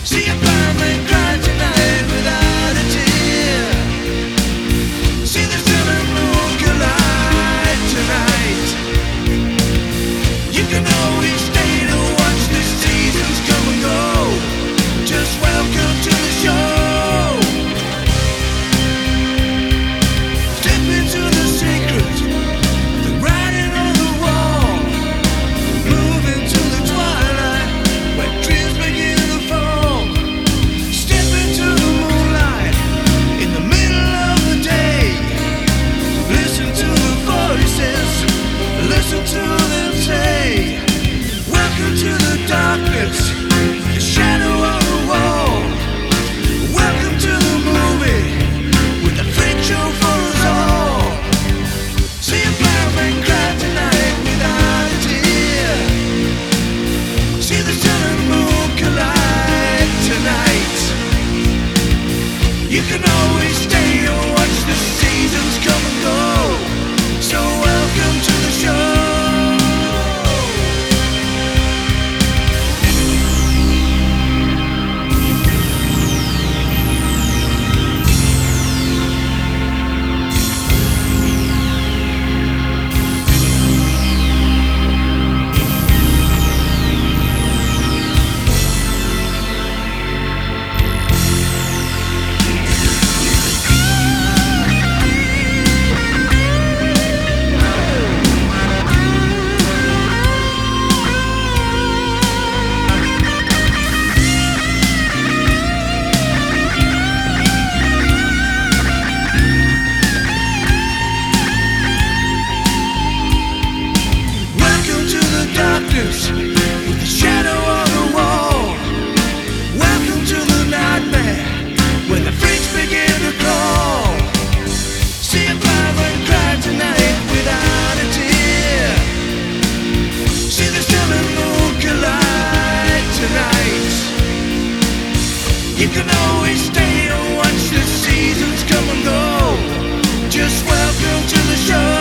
See a blind man cry tonight without a tear. See the sun and moon collide tonight. You can always stay to watch the seasons come and go. Just welcome to the show. Step into the secret, the writing on the wall. Move into the twilight where dreams begin to fall. Step into the moonlight in the middle of the day. Listen to the voices, listen to them say, welcome to the darkness, the shadow on the wall. Welcome to the movie with a freak show for us all. See a blind man cry tonight without a tear. See the sun and moon collide tonight. You can always stay and watch the seasons come and go. So welcome to the show. With the shadow on the wall. Welcome to the nightmare when the freaks begin to crawl. See a blind man cry tonight without a tear. See the sun and moon collide tonight. You can always stay and watch the seasons come and go. Just welcome to the show.